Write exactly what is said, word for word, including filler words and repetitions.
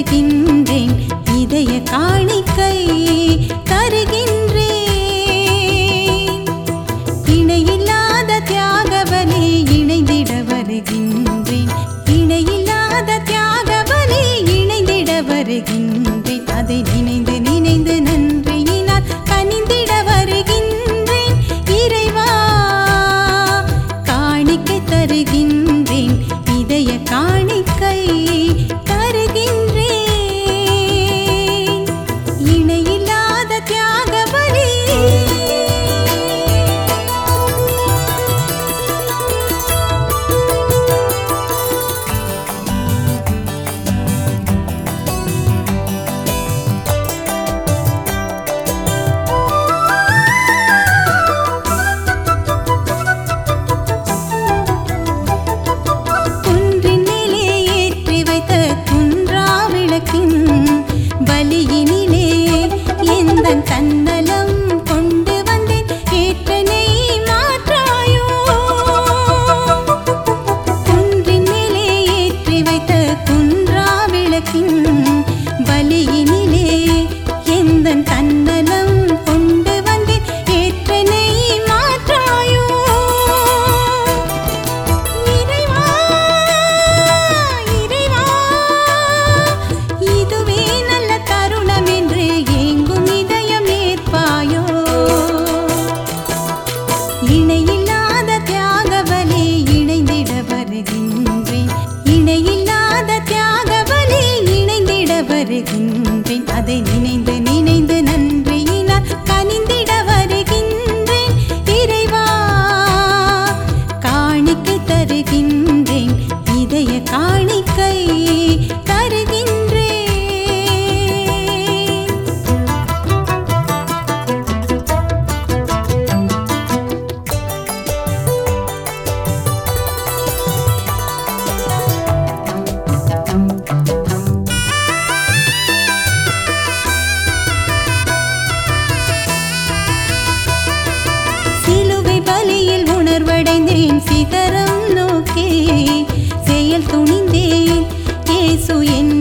தருகின்றேன் இதய காணிக்கை தருகின்றேன் இணையில்லாத தியாகவலி இணைந்திட வருகின்றேன் இணையில்லாத தியாகவலி இணைந்திட வருகின்றேன் அதை நினைந்து நினைந்து நன்றியினால் கனிந்திட வருகின்றேன் இறைவா காணிக்கை தருகின்றேன் இதய காணிக்கை தருகின்றேன் இணையில்லாத தியாகவலி பலியினிலே எந்தன் தன்னலம் கொண்டு வந்தேன் ஏற்றனை மாற்றாயோ குன்றின் மேலே ஏற்றி வைத்த குன்றா விளக்கின் பலியினிலே எந்தன் தன்னலம் கொண்டு வந்தேன் ஏற்றனை மாற்றாயோ இறைவா இறைவா இதுவே என்று ஏங்கும் இதயம் ஏற்பாயோ இணையில்லாத தியாகவலி இணைந்திட வருகின்றேன் இணையில்லாத தியாகவலி இணைந்திட வருகின்றேன் அதை நினைந்து நினைந்து நன்றியினால் கனிந்திட வருகின்றேன் இறைவா காணிக்கை தருகின்றேன் இதய காணிக்கை தருகின்றேன் பலியில் உணர்வடைந்தேன் சிகரம் நோக்கி செயல் துணிந்தேன் இயேசு என்